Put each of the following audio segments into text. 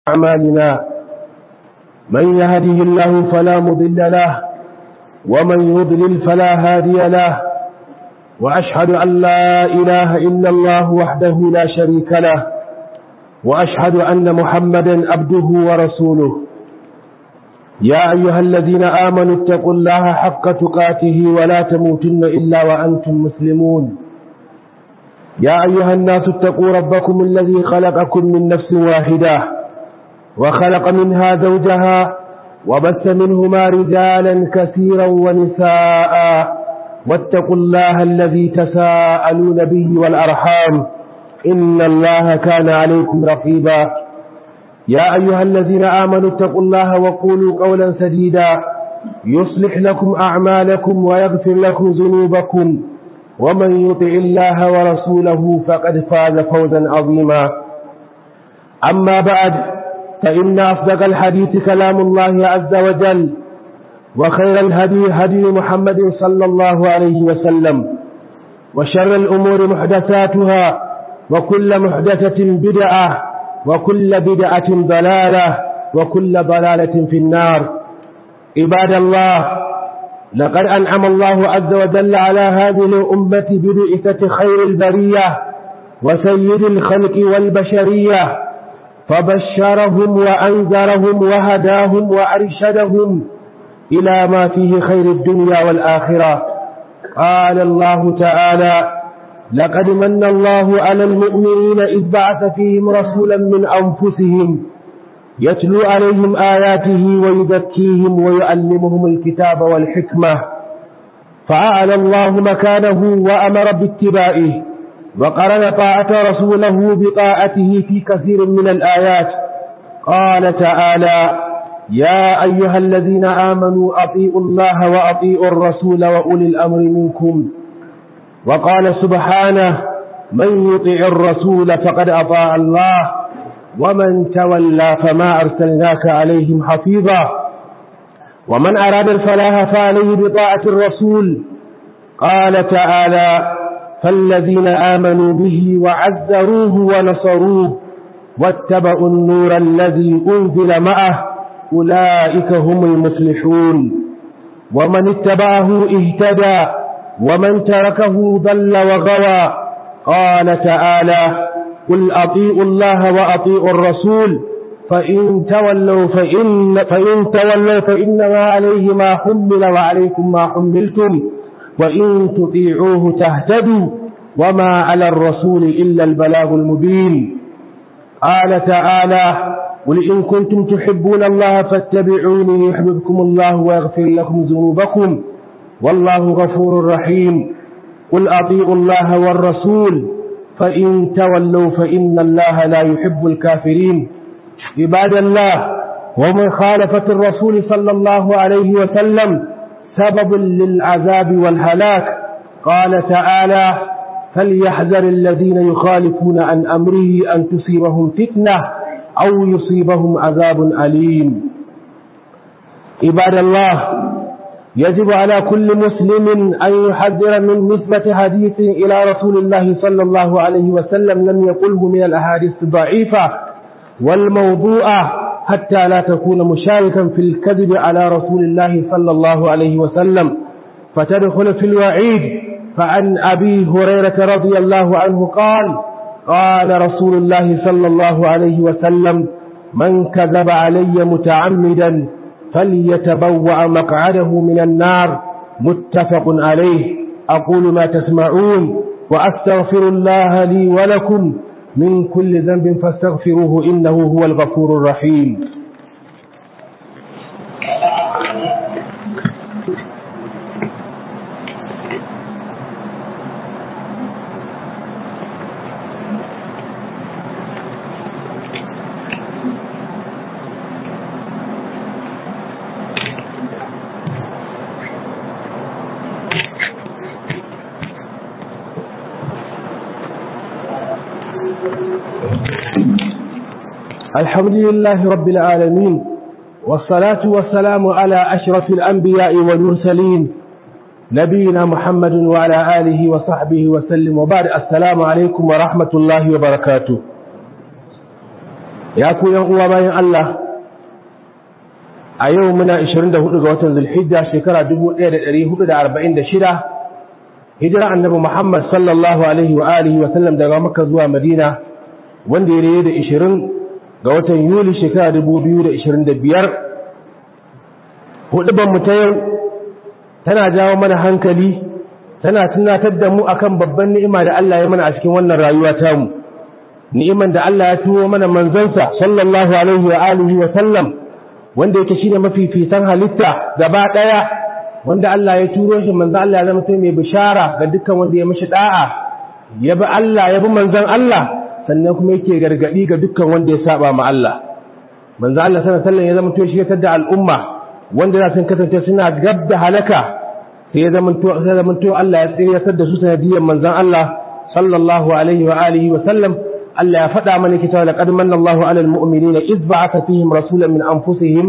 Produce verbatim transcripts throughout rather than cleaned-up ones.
أعمالنا من يهده الله فلا مضل له ومن يضلل فلا هادي له، وأشهد أن لا إله إلا الله وحده لا شريك له، وأشهد أن محمدا عبده ورسوله. يا أيها الذين آمنوا اتقوا الله حق تقاته ولا تموتن إلا وأنتم مسلمون. يا أيها الناس اتقوا ربكم الذي خلقكم من نفس واحدة وخلق منها زوجها وبث منهما رجالا كثيرا ونساء، واتقوا الله الذي تساءلون به والأرحام إن الله كان عليكم رقيبا. يا أيها الذين آمنوا اتقوا الله وقولوا قولا سديدا يصلح لكم أعمالكم ويغفر لكم ذنوبكم، ومن يطع الله ورسوله فقد فاز فوزا عظيما. أما بعد، فإن أصدق الحديث كلام الله عز وجل، وخير الهدي هدي محمد صلى الله عليه وسلم، وشر الأمور محدثاتها، وكل محدثة بدعة، وكل بدعة ضلالة، وكل ضلالة في النار. عباد الله، لقد أنعم الله عز وجل على هذه الأمة ببعثة خير البرية وسيد الخلق والبشرية، فبشرهم وأنذرهم وهداهم وأرشدهم إلى ما فيه خير الدنيا والآخرة. قال الله تعالى: لقد من الله على المؤمنين إذ بعث فيهم رسولا من أنفسهم يتلو عليهم آياته ويزكيهم ويعلمهم الكتاب والحكمة، فأعلى الله مكانه وأمر باتباعه، وقرن طاعة رسوله بطاعته في كثير من الآيات. قال تعالى: يا أيها الذين آمنوا أطيعوا الله وأطيعوا الرسول وأولي الأمر منكم. وقال سبحانه: من يطع الرسول فقد أطاع الله، ومن تولى فما أرسلناك عليهم حفيظا. ومن أراد الفلاح فعليه بطاعة الرسول. قال تعالى: فالذين آمنوا به وعزروه ونصروه واتبعوا النور الذي أنزل معه أولئك هم المفلحون. ومن اتبعه اهتدى، ومن تركه ضل وغوى. قال تعالى: قل أطيعوا الله وأطيعوا الرسول فإن تولوا فإن, فإن تولوا فإنما عليه ما حمل وعليكم ما حملتم، وإن تطيعوه تهتدوا، وما على الرسول إلا البلاغ المبين. قال تعالى: قل إن كنتم تحبون الله فاتبعوني يحببكم الله ويغفر لكم ذنوبكم، والله غفور رحيم. قل أطيعوا الله والرسول فإن تولوا فإن الله لا يحب الكافرين. عباد الله، ومن خالفة الرسول صلى الله عليه وسلم سبب للعذاب والهلاك. قال تعالى: فليحذر الذين يخالفون عن أمره أن تصيبهم فتنة أو يصيبهم عذاب أليم. عباد الله، يجب على كل مسلم أن يحذر من نسبة حديث إلى رسول الله صلى الله عليه وسلم لم يقله من الأحاديث الضعيفة والموضوعة، حتى لا تكون مشاركا في الكذب على رسول الله صلى الله عليه وسلم فتدخل في الوعيد. فعن أبي هريرة رضي الله عنه قال: قال رسول الله صلى الله عليه وسلم: من كذب علي متعمدا فليتبوأ مقعده من النار. متفق عليه. أقول ما تسمعون، وأستغفر الله لي ولكم من كل ذنب فاستغفروه إنه هو الغفور الرحيم. الحمد لله رب العالمين، والصلاة والسلام على أشرف الأنبياء والمرسلين نبينا محمد وعلى آله وصحبه وسلم، وبعد. السلام عليكم ورحمة الله وبركاته. ya ku yan uwa bayan Allah, a yau muna ashirin da hudu ga watan Zulhijja shekara dubu ɗaya da ɗari hudu da arba'in da shida hijira annabi Muhammad sallallahu alaihi wa alihi wa sallam daga Makka zuwa Madina, wanda ya rayu da ashirin ga watan Yuli shekara dubu biyu da ashirin da biyar. Hudubar mu ta yau tana jawo mana hankali, tana tunatar da mu akan babban ni'ima da Allah ya mana a cikin wannan rayuwa ta mu, ni'iman da Allah ya turo mana manzansa sallallahu alaihi wa alihi wa sallam, wanda yake shine mafificin halitta gaba daya, wanda Allah ya turo shi manzo Allah ya zama sai mai bishara ga dukkan wanda ya mishi da'a, ya bi Allah ya bi manzon Allah, sannan kuma yake gargadi ga dukkan wanda ya saba ma Allah. Manzo Allah sallallahu alaihi wa sallam ya zama to shi ya da al'umma wanda za su kasance suna gab da halaka, sai ya zama to sai zama to Allah ya tsiratar da su sanadiyan manzon Allah sallallahu alaihi wa alihi wa sallam. Allah ya faɗa mana kita laqad manna Allahu 'alal mu'minina idh ba'atha fihim rasulan min anfusihim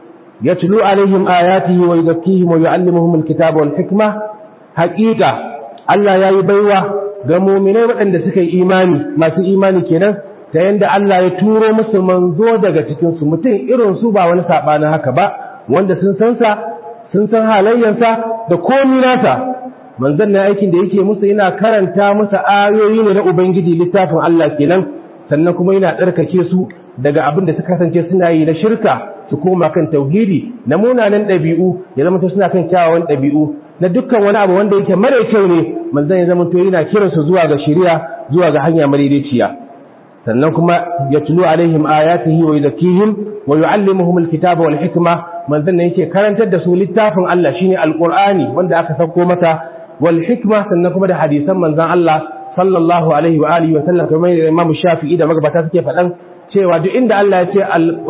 yatlu 'alaihim ayatihi wa yuzakkihim wa yu'allimuhum al-kitaba wal hikma. Haqiqa Allah yayi baiwa ga mu'minai waɗanda suka yi imani, masu imani kenan, ta yanda Allah ya turo musu manzo daga cikin su, mutum irin su ba wani sabanin haka ba, wanda sun san sa, sun san halayyansa da komai nasa. Manzon na aikin da yake musu yana karanta musu ayoyi ne na Ubangiji, littafin Allah kenan, sannan kuma yana tsarkake su daga abin da suka kasance suna yi na shirka, su koma kan tauhidi, na munanan ɗabi'u ya zama to suna kan kyawawan ɗabi'u, na dukkan wani abu wanda yake mara kyau ne, manzon ya zama to yana kiransu zuwa ga shari'a, zuwa ga hanya madaidaiciya. Sannan kuma yatlu alaihim ayatihi wa yuzakkihim wa yu'allimuhum alkitaba wal hikma. Manzon ne yake karantar da su littafin Allah shine alqur'ani wanda aka sauko mata, wal hikma, sannan kuma da hadisan manzon Allah sallallahu alaihi wa alihi wa sallam, kamar Imam Shafi'i da magabata suke faɗan cewa duk inda Allah ya ce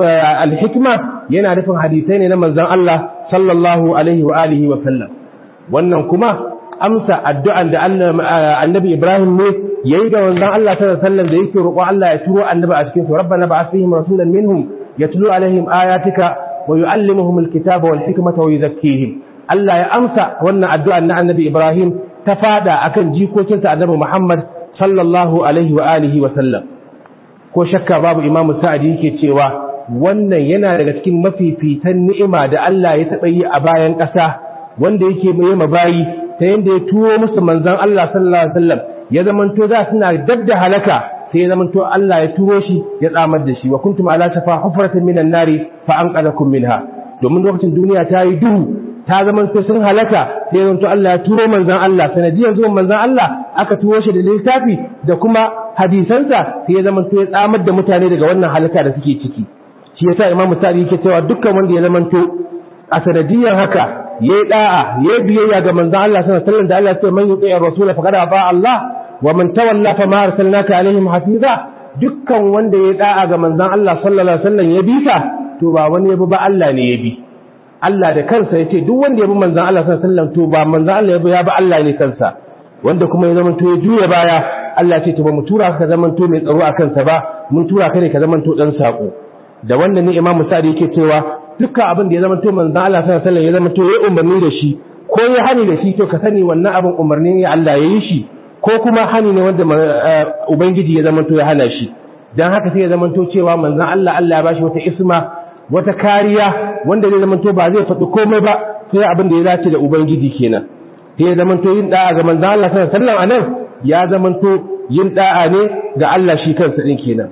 al hikma yana nufin hadisai ne na manzon Allah sallallahu alaihi wa alihi wa sallam. Wannan kuma amsa addu'an da annabi Ibrahim ne yayi da manzon Allah sallallahu alaihi wa sallam, da yake roƙo Allah ya turo annabi a cikin su, rabbana ba'ath fihim rasulan minhum yatlu alaihim ayatika wa yu'allimuhum alkitaba wal hikmata wa yuzakkihim. Allah ya amsa wannan addu'an na annabi Ibrahim ta fada akan jikokinsa annabi Muhammad sallallahu alaihi wa alihi wa sallam. Ko shakka babu, Imam Sa'di yake cewa wannan yana daga cikin mafifitan ni'ima da Allah ya taɓa yi a bayan ƙasa, wanda yake mai mabayi ta yanda ya turo musu manzon Allah sallallahu alaihi wa sallam, ya zamanto za suna dab da halaka, sai ya zamanto Allah ya turo shi ya tsamar da shi. Wa kuntum ala shafa hufratin minan nari fa anqadhakum minha. Domin lokacin duniya ta yi duhu, ta zaman to sun halaka, sai zanto Allah ya turo manzon Allah, sanadiyar zuwan manzon Allah aka turo shi da littafi da kuma hadisansa, sai ya zaman to ya tsamar da mutane daga wannan halaka da suke ciki. Shi yasa Imam Sa'di yake cewa dukkan wanda ya zaman to a sanadiyar haka yayi da'a, yayi biyayya ga manzon Allah sallallahu alaihi wasallam, da Allah ya ce man yuti ar-rasul faqad ata Allah wa man tawalla fa ma arsalnaka alaihim hafiza. Dukkan wanda yayi da'a ga manzon Allah sallallahu alaihi wasallam ya bi sa, to ba wani ya bi ba, Allah ne ya bi. Allah da kansa ya ce duk wanda ya bi manzan Allah sallallahu alaihi wasallam to ba manzan Allah ya bi, ya bi Allah ne kansa. Wanda kuma ya zamanto ya juya baya, Allah ya ce to ba mu tura ka zamanto mai tsaro a kansa ba, mun tura ka ne ka zamanto dan sako. Da wannan ne Imam Sa'di yake cewa dukkan abin da ya zamanto manzan Allah sallallahu alaihi wasallam ya zamanto ya umarni da shi ko ya hani da shi, to ka sani wannan abin umarni ne Allah ya yi shi, ko kuma hani ne wanda Ubangiji ya zamanto ya hana shi. Dan haka sai ya zamanto cewa manzan Allah Allah ya bashi wata isma, wata kariya, wanda zai zamanto ba zai faɗi komai ba sai abin da ya dace da Ubangiji kenan. Sai ya zamanto yin da'a ga manzon Allah sallallahu alaihi wasallam anan ya zamanto yin da'a ne ga Allah shi kansa din kenan.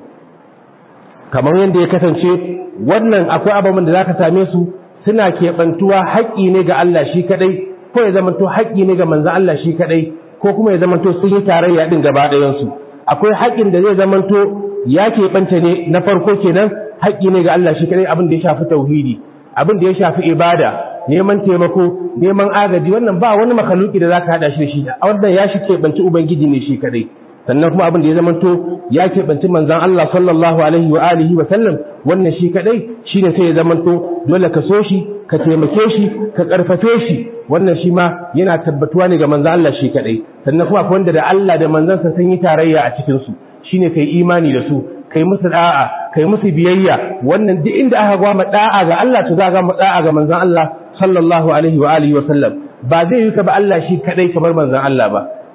Kamar yadda ya kasance wannan akwai ababen da zaka same su suna keɓantuwa haƙƙi ne ga Allah shi kadai, ko ya zamanto haƙƙi ne ga manzon Allah shi kadai, ko kuma ya zamanto sun yi tarayya din gaba ɗayan su. Akwai haƙƙin da zai zamanto ya keɓanta ne na farko kenan, haƙƙi ne ga Allah shi kadai, abin da ya shafi tauhidi, abin da ya shafi ibada, neman taimako, neman agaji, wannan ba wani makhluki da zaka hada shi da shi, wannan ya shi keɓanci Ubangiji ne shi kadai. Sannan kuma abin da ya zamanto ya keɓanci manzon Allah sallallahu alaihi wa alihi wa sallam, wannan shi kadai shine sai ya zamanto dole ka so shi, ka taimake shi, ka karfafe shi, wannan shi ma yana tabbatuwa ne ga manzon Allah shi kadai. Sannan kuma akwai wanda da Allah da manzansa sun yi tarayya a cikin su, shine kai imani da su, kai musu da'a, kai musu biyayya. Wannan duk inda aka gwama da'a ga Allah, to za ga mu da'a ga manzon Allah sallallahu alaihi wa alihi wa sallam. Ba zai yi ka ba Allah shi kadai kamar manzon Allah ba.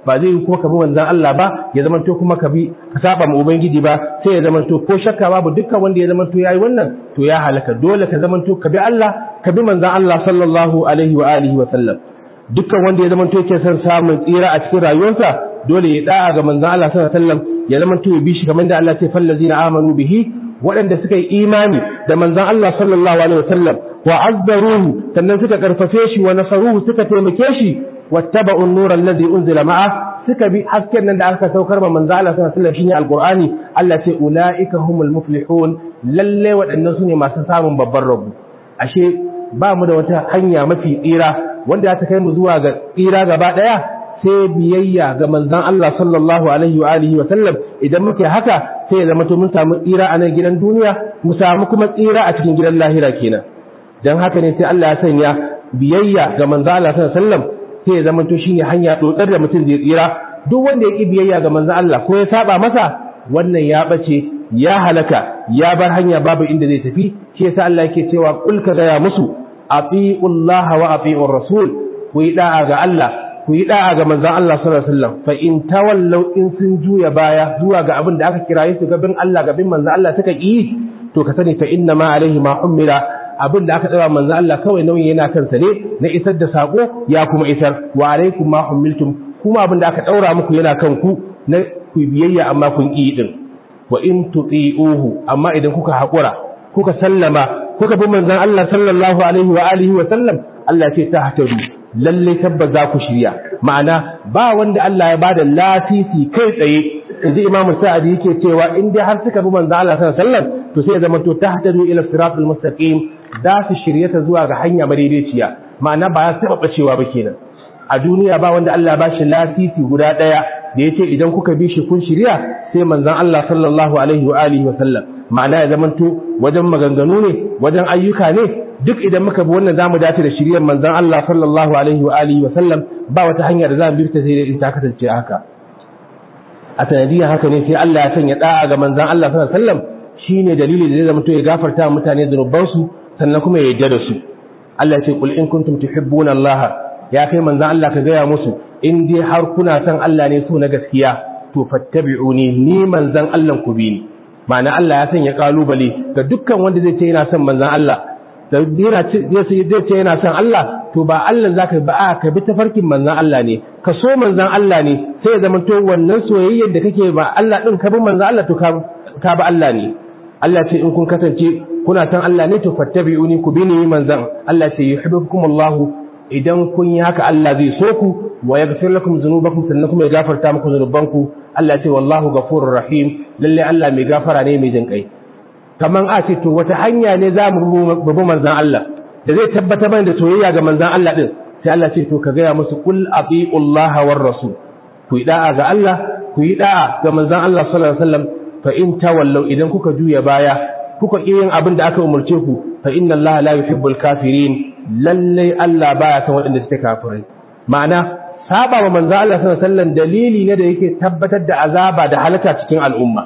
ba zai kuma ka bi manzon Allah ba ya zamanto kuma ka bi ka saba ma ubangiji ba sai ya zamanto ko shakka babu dukkan wanda ya zamanto yayi wannan to ya halaka dole ka zamanto ka bi Allah ka bi manzon Allah sallallahu alaihi wa alihi wa sallam dukkan wanda ya zamanto yake son samun tsira a cikin rayuwarsa dole ya da'a ga manzon Allah sallallahu alaihi wa sallam ya zamanto ya bi shi kamar da Allah ya ce fallazina amanu bihi waɗanda suka yi imani da manzon Allah sallallahu alaihi wa sallam wa azzaruhu sannan suka karfafe shi wa nasaruhu suka taimake shi wattaba'u an-nur alladhi unzila ma'a suka bi hasken nan da aka saukar ma manzo Allah sallallahu alaihi wasallam shine alqur'ani Allah ce ulaika humul muflihun lalle waɗannan sune masu samun babban rabo ashe ba mu da wata hanya mafi tsira wanda ta kai mu zuwa ga tsira gaba daya sai biyayya ga manzon Allah sallallahu alaihi wa alihi wa sallam idan muke haka sai ya zama to mun samu tsira a nan gidan duniya mu samu kuma tsira a cikin gidan lahira kenan dan haka ne sai Allah ya sanya biyayya ga manzon Allah sallallahu alaihi wa sallam sai ya zama to shine hanya dotsar da mutum zai tsira duk wanda ya ki biyayya ga manzon Allah ko ya saba masa wannan ya bace ya halaka ya bar hanya babu inda zai tafi shi yasa Allah yake cewa kul ka gaya musu atiullaha wa atiur rasul ku yi da'a ga Allah ku yi da'a ga manzon Allah sallallahu alaihi wasallam fa in tawallaw in sun juya baya zuwa ga abin da aka kiraye su gabin Allah gabin manzon Allah suka ki to ka sani fa inna ma alaihi ma ummira abin da aka tsara manzon Allah kawai nauyin yana kansa ne na isar da sako ya kuma isar wa alaikum ma ummiltum kuma abin da aka daura muku yana kanku na ku biyayya amma kun ki din wa in tuti'uhu amma idan kuka hakura kuka sallama kuka bi manzon Allah sallallahu alaihi wa alihi wa sallam Allah ce ta hatadu lalle tabbas za ku shirya ma'ana ba wanda Allah ya bada lasisi kai tsaye inji Imam Sa'adi yake cewa in dai har suka bi manzon Allah sallallahu alaihi wasallam to sai ya zama to tahtadu ila siratal mustaqim da su shirye ta zuwa ga hanya madaidaiciya ma'ana ba ya saba bacewa ba kenan a duniya ba wanda Allah ya bashi lasisi guda daya da yace idan kuka bi shi kun shirya sai manzon Allah sallallahu alaihi wa alihi wasallam ma'ana ya zama to wajen maganganu ne wajen ayyuka ne duk idan muka bi wannan zamu dace da shiriyar manzon Allah sallallahu alaihi wa alihi wa sallam ba wata hanya da zamu bi ta sai in ta kasance haka a sanadiyar haka ne sai Allah ya sanya da'a ga manzon Allah sallallahu alaihi wa sallam shine dalili da zai zama to ya gafarta mutane zunubansu sannan kuma ya yarda da su Allah ya ce qul in kuntum tuhibbuna Allah ya kai manzon Allah ka gaya musu in dai har kuna son Allah ne so na gaskiya to fattabi'uni ni manzon Allah ku bi ni ma'ana Allah ya sanya kalubale ga dukkan wanda zai ce yana son manzon Allah da yana zai ce yana son Allah to ba Allah zaka ba a ka bi tafarkin manzon Allah ne ka so manzon Allah ne sai ya zama to wannan soyayyar da kake ba Allah din ka bi manzon Allah to ka ka ba Allah ne Allah ce in kun kasance kuna son Allah ne to fattabi'uni ku bi ni manzon Allah ce yuhibbukumullahu idan kun yi haka Allah zai so ku wa yaghfir lakum dhunubakum sannan kuma ya gafarta muku dhunubanku Allah ce wallahu ghafurur rahim lalle Allah mai gafara ne mai jin kai kaman a ce to wata hanya ne za mu rubu manzan Allah da zai tabbata mana da soyayya ga manzan Allah din sai Allah ce to ka gaya musu kul atiullaha war rasul ku yi da'a ga Allah ku yi da'a ga manzan Allah sallallahu alaihi wasallam fa in tawallau idan kuka juya baya kuka ki yin abin da aka umurce ku fa inna Allah la yuhibbul kafirin lalle Allah baya son waɗanda suke kafirai ma'ana saba wa manzan Allah sallallahu alaihi wasallam dalili ne da yake tabbatar da azaba da halaka cikin al'umma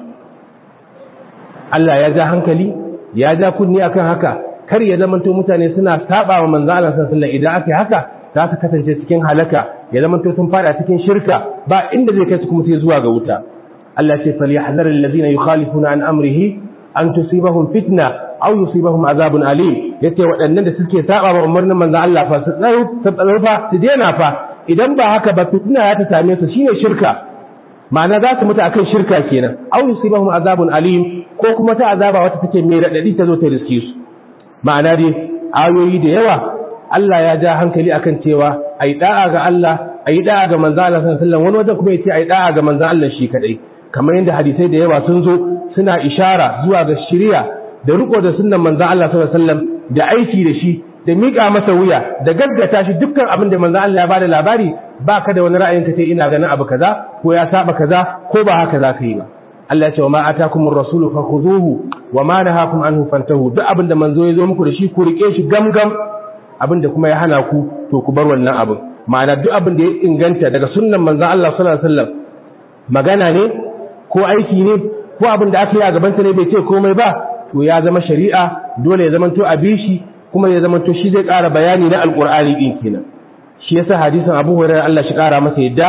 Allah ya ja hankali ya ja kunni akan haka kar ya zamanto mutane suna saba wa manzo Allah sallallahu alaihi wasallam idan aka haka za su kasance cikin halaka ya zamanto sun fada cikin shirka ba inda zai kai su kuma sai zuwa ga wuta Allah ya ce falyahdhar alladhina yukhalifuna an amrihi an tusibahum fitna aw yusibahum azabun alim yace waɗannan da suke saba wa umarnin manzo Allah fa su tsaro su tsaro fa su daina fa idan ba haka ba fitna ya ta same su shine shirka ma'ana za su mutu akan shirka kenan aw yusibahum azabun alim ko kuma ta azaba wata take mai radadi ta zo ta riske su ma'ana dai ayoyi da yawa Allah ya ja hankali akan cewa ai da'a ga Allah ai da'a ga manzo Allah sallallahu alaihi wasallam wani wajen kuma yace ai da'a ga manzo Allah shi kadai kamar yadda hadisai da yawa sun zo suna ishara zuwa ga shari'a da riko da sunnan manzo Allah sallallahu alaihi wasallam da aiki da shi da miƙa masa wuya da gaggata shi dukkan abin da manzo Allah ya bada labari baka da wani ra'ayin ka sai ina ganin abu kaza ko ya saba kaza ko ba haka za ka yi ba Allah ya ce wa ma atakumur rasulu fakhuzuhu wa ma nahakum anhu fantahu duk abin da manzo ya zo muku da shi ku rike shi gamgam abin da kuma ya hana ku to ku bar wannan abin ma'ana duk abin da ya inganta daga sunnan manzo Allah sallallahu alaihi wasallam magana ne ko aiki ne ko abin da aka yi a gaban sa ne bai ce komai ba to ya zama shari'a dole ya zama to a bi shi kuma ya zama to shi zai ƙara bayani na alƙur'ani din kenan shi yasa hadisin Abu Hurairah Allah shi ƙara masa yadda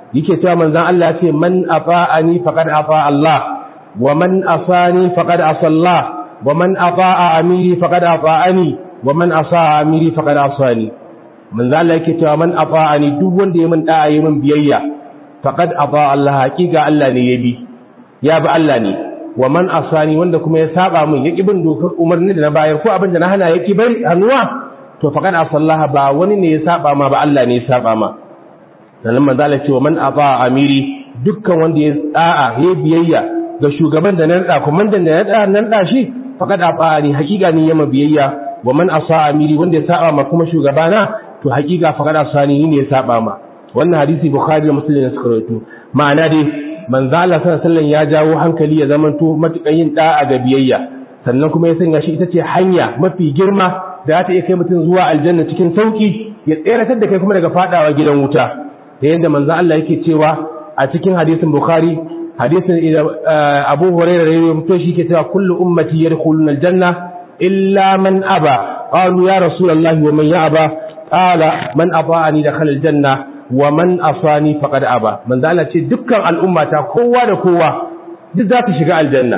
yake cewa manzon Allah ya ce man ata'ani faqad ata Allah wa man asani faqad asa Allah wa man ata'a amiri faqad ata'ani wa man asa'a amiri faqad asani. manzon Allah yake cewa man ata'ani duk wanda ya min da'a ya min biyayya faqad ata Allah, hakika Allah ne ya bi ya bi Allah ne. wa man asani wanda kuma ya saba min ya bin dokar umarni da na bayar ko abin da na hana yake bari hannuwa, to faqad asallaha, ba wani ne ya saba ma ba Allah ne ya saba ma. sannan manzo Allah ce wa man ata amiri, dukkan wanda ya da'a ya biyayya ga shugaban da nan da komandan da ya nan da shi faqad ata'ani, hakika ne yama biyayya. wa man asa amiri, wanda ya saba ma kuma shugabana, to hakika faqad asani ne ya saba ma. wannan hadisi Bukhari da Muslim ne suka rawaito. ma'ana dai manzo Allah sallallahu alaihi wasallam ya jawo hankali ya zamanto matukan yin da'a ga biyayya, sannan kuma ya sanya shi ita ce hanya mafi girma da za ta iya kai mutum zuwa aljanna cikin sauki, ya tseratar da kai kuma daga fadawa gidan wuta. da yanda manzo Allah yake cewa a cikin hadisin Bukhari, hadisin Abu Hurairah da ya mutu shi ke cewa kullu ummati yadkhuluna aljanna illa man aba. qalu ya rasulullahi wa man ya'ba? qala man ata'ani dakhala aljanna wa man asani faqad aba. manzo Allah ce dukkan al'ummata kowa da kowa duk za ta shiga aljanna,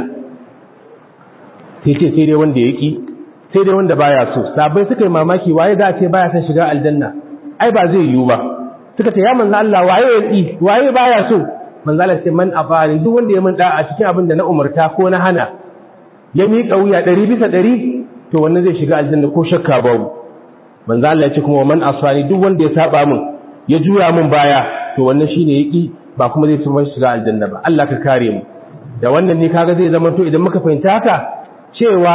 sai ce sai dai wanda yaki, sai dai wanda baya so. sabai suka yi mamaki, waye za a ce baya son shiga aljanna? ai ba zai yiwu ba. suka ce ya manzo Allah waye yaki, waye baya so? manzo Allah ce man afani, duk wanda ya min da a cikin abin da na umarta ko na hana, ya miƙa wuya ɗari bisa ɗari, to wannan zai shiga aljanna ko shakka babu. manzo Allah ya ce kuma man asani, duk wanda ya saba min ya juya min baya, to wannan shine yaki, ba kuma zai tsoma shiga aljanna ba. Allah ka kare mu. da wannan ne kaga zai zama to idan muka fahimta haka cewa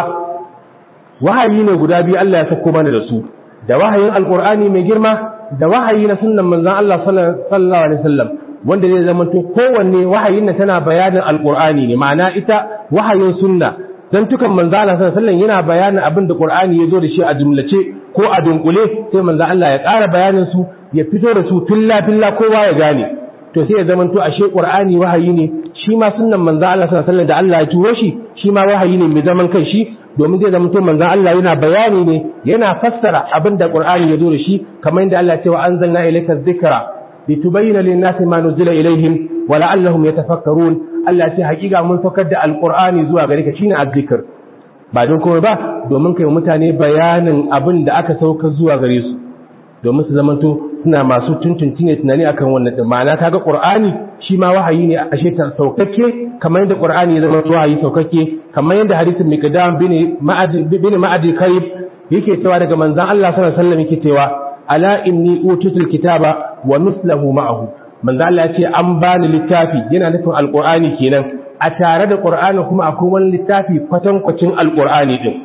wahayi ne guda biyu Allah ya sako mana da su, da wahayin alqur'ani mai girma da wahayi na sunnan manzon Allah sallallahu alaihi wasallam, wanda zai zama to kowanne wahayin nan tana bayanin alqur'ani ne, ma'ana ita wahayin sunna dan tukan manzon Allah sallallahu alaihi wasallam yana bayanin abin da qur'ani ya zo da shi a jumlace ko a dunkule, sai manzon Allah ya ƙara bayanin su, ya fito da su filla filla kowa ya gane. to sai ya zama to ashe qur'ani wahayi ne, shi ma sunnan manzon Allah sallallahu alaihi wasallam da Allah ya turo shi shi ma wahayi ne mai zaman kanshi, domin zai zama to manzon Allah yana bayani ne, yana fassara abin da qur'ani ya zo da shi, kamar yadda Allah ya ce wa anzalna ilayka dhikra litubayyana lin-nasi ma nuzila ilayhim wa la'allahum yatafakkarun. Allah ya ce hakika mun saukar da alqur'ani zuwa gare ka, shine azzikr, ba don komai ba domin kai mutane bayanin abin da aka saukar zuwa gare su, domin su zamanto suna masu tuntunci ne tunani akan wannan din. ma'ana kaga qur'ani shi ma wahayi ne ashe ta saukakke, kamar yadda qur'ani ya zama wahayi saukakke, kamar yadda hadisin miqdam bin ma'ad bin ma'ad karib yake cewa daga manzon Allah sallallahu alaihi wasallam yake cewa ala inni utitul kitaba wa mislahu ma'ahu. manzon Allah ya ce an bani littafi, yana nufin alqur'ani kenan, a tare da qur'ani kuma akwai wani littafi kwatankwacin alqur'ani din.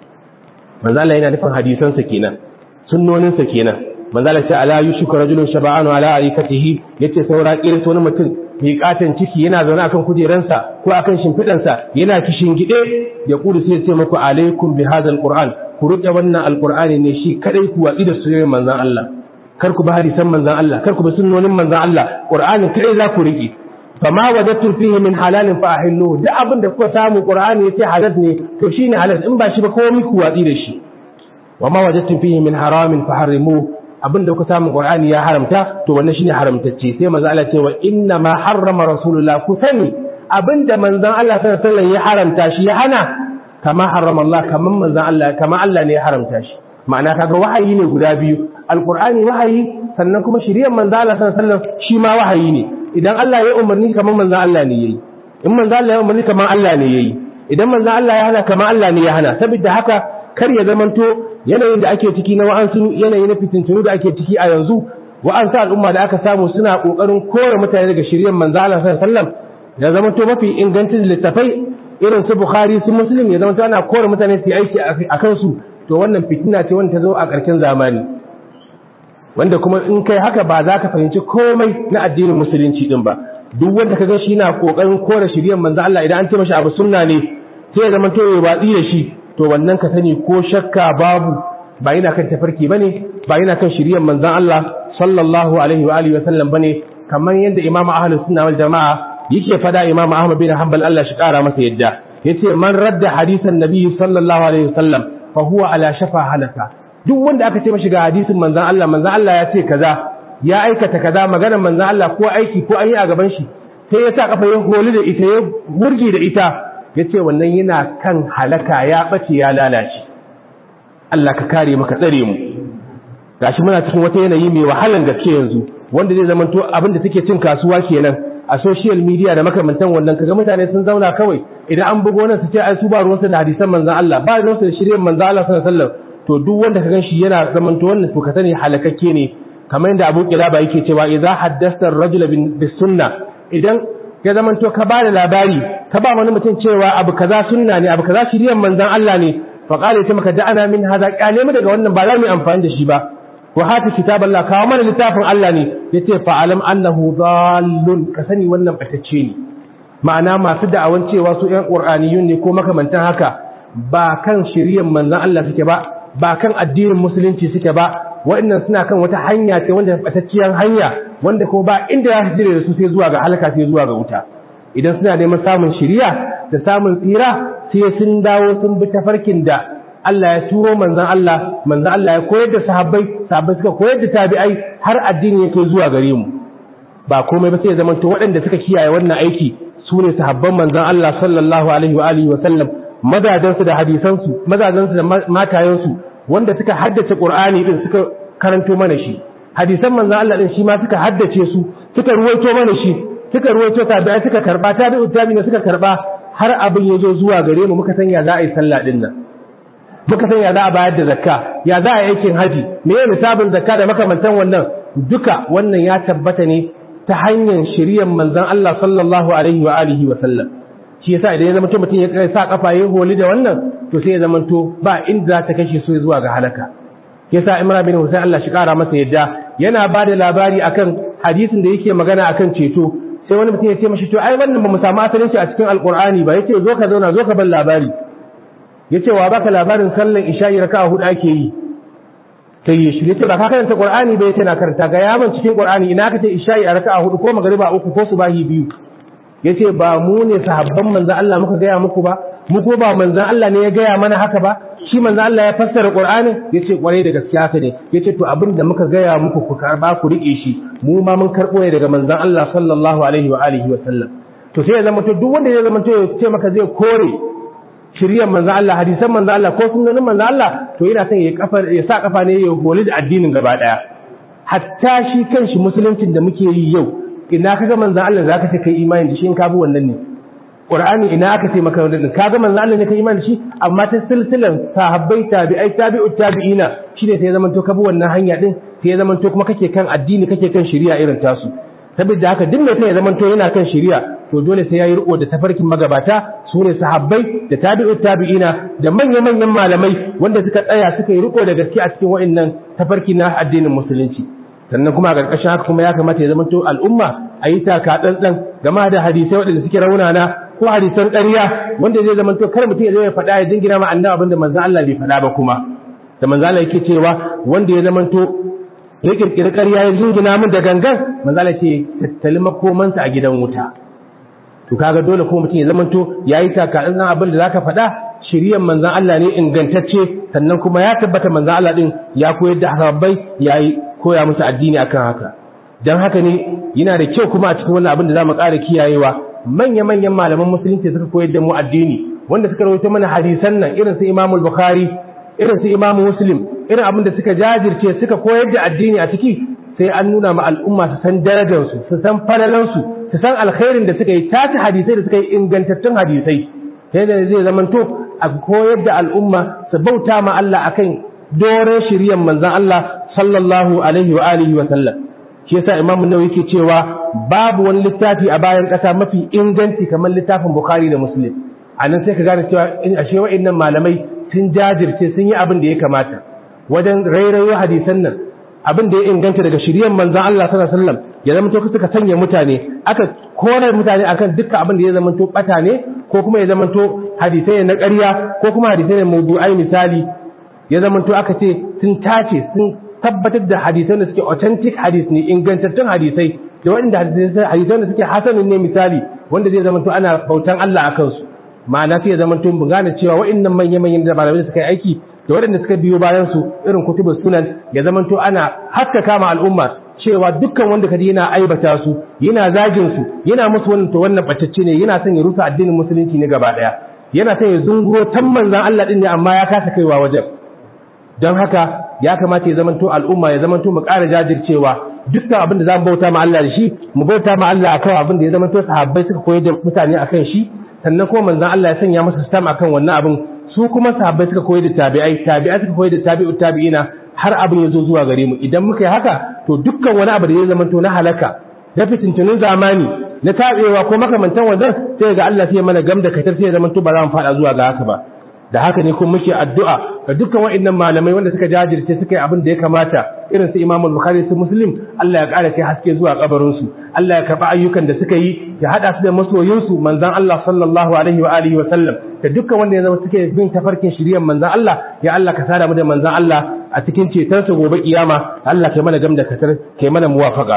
manzon Allah yana nufin hadisansa kenan, sunnoninsa kenan. manzala ce ala yushku rajulun shaba'anu ala arikatihi, yace saura kirin wani mutum mai katan ciki yana zaune akan kujeransa ko akan shimfidansa yana kishin gide, ya kudu sai ce muku alaikum bi hadha alquran, ku rike wannan alqur'ani ne shi kadai ku watsi da sunan manzon Allah, kar ku bi hadisan manzon Allah, kar ku bi sunnonin manzon Allah, qur'ani kadai za ku rike. fama wajadtum fihi min halalin fa ahillu, da abin da kuka samu qur'ani yace halal ne to shine halal, in ba shi ba komai ku watsi da shi. wama wajadtum fihi min haramin fa harrimu, abin da kuka samu qur'ani ya haramta to wannan shine haramtacce. sai manzo Allah ce wa inna ma harrama rasulullah, ku sani abinda manzon Allah sallallahu alaihi wasallam ya haramta shi ya hana, kama harrama Allah, kaman manzon Allah kama Allah ne ya haramta shi. ma'ana kaga wahayi ne guda biyu, alqur'ani wahayi, sannan kuma shiriyar manzon Allah sallallahu alaihi wasallam shi ma wahayi ne. idan Allah ya umarni kaman manzon Allah ne yayi, in manzon Allah ya umarni kaman Allah ne yayi, idan manzon Allah ya hana kaman Allah ne ya hana. saboda haka kar ya zamanto yanayin da ake ciki na wa'ansu yanayi na fitintunu da ake ciki a yanzu, wa'ansu al'umma da aka samu suna kokarin kore mutane daga shiriyar manzo Allah sallallahu alaihi wasallam, ya zamanto mafi ingancin littafai irin su Bukhari su Muslim ya zamanto ana kore mutane su aiki a kansu, to wannan fitina ce wanda ta zo a ƙarshen zamani, wanda kuma in kai haka ba za ka fahimci komai na addinin musulunci din ba. duk wanda ka ga shi na kokarin kore shiriyar manzo Allah, idan an ce mashi abu sunna ne sai ya zamanto ya watsi da shi, to wannan ka sani ko shakka babu ba yana kan tafarki bane, ba yana kan shiriyar manzon Allah sallallahu alaihi wa alihi wa sallam bane, kamar yadda Imam Ahlus Sunna wal Jamaa yake fada, Imam Ahmad bin Hanbal Allah shi kara masa yadda yace man radda hadisan nabi sallallahu alaihi wa sallam fa huwa ala shafa halaka. duk wanda aka ce mashi ga hadisin manzon Allah, manzon Allah ya ce kaza, ya aikata kaza maganar manzon Allah ko aiki ko an yi a gaban shi sai ya sa kafa ya holi da ita ya burgi da ita yace wannan yana kan halaka ya bace ya lalace Allah ka kare mu ka tsare mu gashi muna cikin wata yanayi mai wahalan gaske yanzu wanda zai zamanto abin da take cin kasuwa kenan a social media da makamantan wannan kaga mutane sun zauna kawai idan an bugo wannan su ce ai su ba ruwansu da hadisan manzon Allah ba ruwansu da shiryen manzon Allah sallallahu alaihi wasallam to duk wanda ka ganshi yana zamanto wannan to ka sani halakakke ne kamar yadda Abu Qilaba yake cewa idza haddasta ar-rajula bis sunna idan ya zamanto ka ba da labari ka ba wani mutum cewa abu kaza sunna ne abu kaza shiryen manzon Allah ne fa qala ta maka da'ana min hada kale mu daga wannan ba za mu amfani da shi ba wa hati kitaballah kawo mana littafin Allah ne yace fa alam annahu dallun ka sani wannan batacce ne ma'ana masu da'awan cewa su ƴan qur'aniyun ne ko makamantan haka ba kan shiryen manzon Allah suke ba ba kan addinin musulunci suke ba wa'annan suna kan wata hanya ce wanda batacciyar hanya wanda ko ba inda ya hijire da su sai zuwa ga halaka sai zuwa ga wuta idan suna neman samun shiriya da samun tsira sai sun dawo sun bi tafarkin da Allah ya turo manzon Allah manzon Allah ya koyar da sahabbai sahabbai suka koyar da tabi'ai har addini yake zuwa gare mu ba komai ba sai zaman to waɗanda suka kiyaye wannan aiki su ne sahabban manzon Allah sallallahu alaihi wa alihi wa sallam madadansu da hadisansu madadansu da matayensu wanda suka haddace Qur'ani din suka karanto mana shi hadisan manzon Allah din shi ma suka haddace su suka ruwaito mana shi suka ruwaito tabi'ai suka karba tabi'u tabi'ina suka karba har abin yazo zuwa gare mu muka san ya za a yi sallah din nan muka san ya za a bayar da zakka ya za a yi aikin haji me ne misabin zakka da makamantan wannan duka wannan ya tabbata ne ta hanyar shiriyar manzon Allah sallallahu alaihi wa alihi wa sallam shi yasa idan ya zama mutum ya kai sa kafa ya holi da wannan to sai ya zama to ba inda ta kashe su zuwa ga halaka yasa Imran bin Husayn Allah shi kara masa yadda yana ba da labari akan hadisin da yake magana akan ceto sai wani mutum ya ce mashi to ai wannan ba mu samu asalin shi a cikin alqur'ani ba yace zo ka zauna zo ka bar labari yace wa baka labarin sallan isha'i raka'a hudu ake yi sai ya shi yace ba ka karanta qur'ani ba yace na karanta ga yaman cikin qur'ani ina ka ce isha'i a raka'a hudu ko magriba uku ko subahi biyu yace ba mu ne sahabban manzon Allah muka gaya muku ba mu ko ba manzon Allah ne ya gaya mana haka ba shi manzon Allah ya fassara qur'ani yace kwarai da gaskiya haka ne yace to abin da muka gaya muku ku karba ku rike shi mu ma mun karbo ne daga manzon Allah sallallahu alaihi wa alihi wa sallam to sai ya zama to duk wanda ya zama to ya ce maka zai kore shiriyar manzo Allah hadisan manzo Allah ko sunnanin manzo Allah to yana son ya kafa ya sa kafa ne ya holi da addinin gaba daya hatta shi kanshi musuluncin da muke yi yau ina kaga manzo Allah zaka ce kai imani da shi in ka bi wannan ne Qur'ani ina aka ce maka wannan kaga manzo Allah ne kai imani da shi amma ta silsilan sahabbai tabi'ai tabi'ut tabi'ina shine sai ya zama to ka bi wannan hanya din sai ya zama to kuma kake kan addini kake kan shari'a irin tasu saboda haka duk mai ya zama to yana kan shari'a to dole sai yayi riko da tafarkin magabata sune sahabbai da tabi'ut tabi'ina da manyan-manyan malamai wanda suka tsaya suka yi riko da gaskiya a cikin wa'annan tafarki na addinin musulunci sannan kuma a ƙarƙashin haka kuma ya kamata ya zama to al'umma a yi taka tsantsan game da hadisai waɗanda suke raunana ko hadisan ƙarya wanda zai zama to kar mutum ya zo ya faɗa ya jingina ma annabi abinda manzon Allah bai faɗa ba kuma da manzon Allah yake cewa wanda ya zama to ya kirkiri ƙarya ya jingina min da gangan manzon Allah ce tattali makomansa a gidan wuta to kaga dole ko mutum ya zamanto yayi taka dan abin da zaka faɗa shiriyar manzon Allah ne ingantacce sannan kuma ya tabbata manzon Allah din ya koyar da sahabbai yayi koya musu addini akan haka dan haka ne yana da kyau kuma a cikin wannan abin da zamu ƙara kiyayewa manya manyan malaman musulunci suka koyar da mu addini wanda suka rawaito mana hadisan nan irin su Imam Bukhari irin su Imam Muslim irin abin da suka jajirce suka koyar da addini a ciki sai an nuna ma al'umma su san darajarsu su san falalansu su san alkhairin da suka yi tace hadisai da suka yi ingantattun hadisai sai da zai zamanto a koyar da al'umma su bauta ma Allah akan doren shiriyar manzon Allah sallallahu alaihi wa alihi wa sallam shi yasa Imam Nawawi yake cewa babu wani littafi a bayan ƙasa mafi inganci kamar littafin Bukhari da Muslim anan sai ka gane cewa in ashe wa'annan malamai sun jajirce sun yi abin da ya kamata wajen rairayo hadisan nan abin da ya inganta daga shiriyar manzon Allah sallallahu alaihi wasallam ya zama to suka sanya mutane aka kore mutane akan dukkan abin da ya zama to bata ne ko kuma ya zama to hadisai na ƙarya ko kuma hadisai ne mawdu'ai misali ya zama to aka ce sun tace sun tabbatar da hadisai da suke authentic hadis ne ingantattun hadisai da wanda hadisai da suke hasanin ne misali wanda zai zama to ana bautan Allah akan su ma'ana sai ya zama to mun gane cewa wa'annan manyan-manyan da malamai suka yi aiki da waɗanda suka biyo bayan su irin kutubus sunan ya zamanto ana haskaka ma al'umma cewa dukkan wanda kaji yana aibata su yana zagin su yana musu wannan to wannan batacce ne, yana son ya rusa addinin musulunci ne gaba daya, yana son ya zunguro tan manzon Allah din ne amma ya kasa kaiwa wajen. don haka ya kamata ya zamanto al'umma ya zamanto mu ƙara jajircewa dukkan abin da zamu bauta ma Allah da shi mu bauta ma Allah akan abin da ya zamanto sahabbai suka koyar da mutane akan shi, sannan kuma manzon Allah ya sanya masa system akan wannan abin, su kuma sahabbai suka koyar da tabi'ai tabi'ai suka koyar da tabi'ut tabi'ina har abin ya zo zuwa gare mu. Idan muka yi haka to dukkan wani abu da ya zamanto na halaka na fitintunin zamani na tabewa ko makamantan wannan sai ga Allah sai mana gamda katar sai ya zamanto ba za mu fada zuwa ga haka ba. Da haka ne kuma muke addu'a ga dukkan waɗannan malamai wanda suka jajirce suka yi abin da ya kamata irin su Imam Bukhari su Muslim, Allah ya ƙara kai haske zuwa kabarin su, Allah ya karɓi ayyukan da suka yi, ya hada su da masoyin su manzon Allah sallallahu alaihi wa alihi wa sallam, da dukkan wanda ya zama suke bin tafarkin shiriyar manzon Allah, ya Allah ka sada mu da manzon Allah a cikin ceton sa gobe kiyama. Allah kai mana gamda katar kai mana muwafaqa.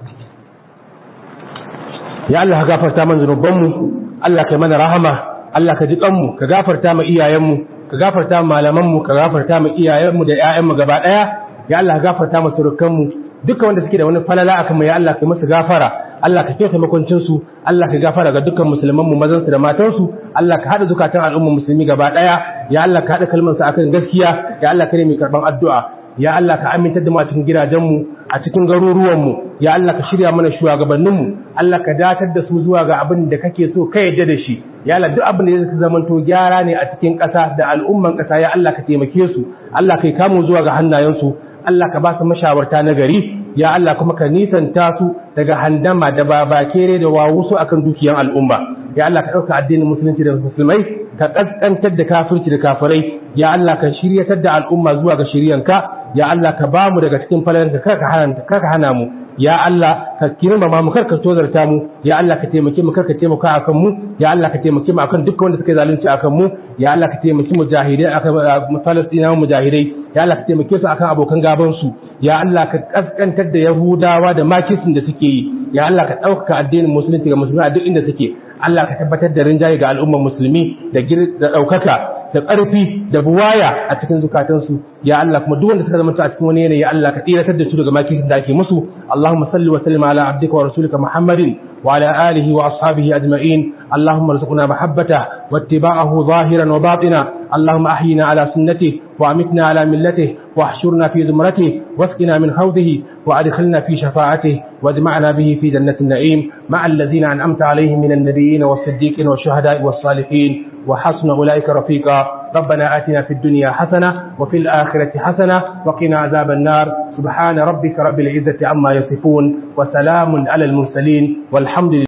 Ya Allah ka gafarta mana zunubanmu, Allah kai mana rahama, Allah ka ji kanmu, ka gafarta ma iyayenmu, ka gafarta ma malamanmu, ka gafarta ma iyayenmu da ƴaƴanmu gaba ɗaya. Ya Allah ka gafarta ma surukanmu, dukkan wanda suke da wani falala akan mu, ya Allah ka musu gafara, Allah ka kyauta makuncin su, Allah ka gafara ga dukkan musulman mu mazan su da matan su, Allah ka hada zukatan al'umma musulmi gaba ɗaya, ya Allah ka hada kalmar su akan gaskiya, ya Allah ka ne mai karban addu'a. Ya Allah ka amintar da mu a cikin gidajenmu, a cikin garuruwanmu, ya Allah ka shirya mana shugabanninmu, Allah ka datar da su zuwa ga abin da kake so ka yarda da shi. Ya Allah duk abin da zai zamanto gyara ne a cikin ƙasa da al'umman ƙasa, ya Allah ka taimake su, Allah kai kamo zuwa ga hannayensu, Allah ka ba su mashawarta na gari, ya Allah kuma ka nisanta su daga handama da babakere da wawusu akan dukiyan al'umma. Ya Allah ka ɗauka addinin musulunci da musulmai, ka ƙasƙantar da kafirci da kafirai, ya Allah ka shiryatar da al'umma zuwa ga shiryanka, ya Allah ka ba mu daga cikin falalanka, kar ka hana mu, ya Allah ka kirmama mu, kar ka tozarta mu, ya Allah ka taimake mu, kar ka taimaka akan mu, ya Allah ka taimake mu akan dukkan wanda suka zalunci akan mu, ya Allah ka taimake mujahidai akan Falastinawa mujahidai, ya Allah ka taimake su akan abokan gaban su, ya Allah ka kaskantar da Yahudawa da makisin da suke yi, ya Allah ka ɗaukaka addinin musulunci ga musulmi a duk inda suke, Allah ka tabbatar da rinjaye ga al'ummar musulmi da ɗaukaka da ƙarfi da buwaya a cikin zukatansu, ya Allah kuma duk wanda suka zama a cikin wani yanayi, ya Allah ka tsiratar da su daga makisin da ake musu. Allahumma salli wa sallim ala abdika wa rasulika Muhammadin wa ala alihi wa ashabihi ajma'in. Allahumma arzuqna mahabbata wa ittiba'ahu zahiran wa batina. Allahumma ahyina ala sunnatihi wa amitna ala millatihi wa ahshurna fi zumratihi wasqina min hawdihi wa adkhilna fi shafa'atihi واجمعنا به في جنة النعيم مع الذين أنعمت عليهم من النبيين والصديقين والشهداء والصالحين وحسن أولئك رفيقا. ربنا آتنا في الدنيا حسنة وفي الآخرة حسنة وقنا عذاب النار. سبحان ربك رب العزة عما يصفون وسلام على المرسلين والحمد لله.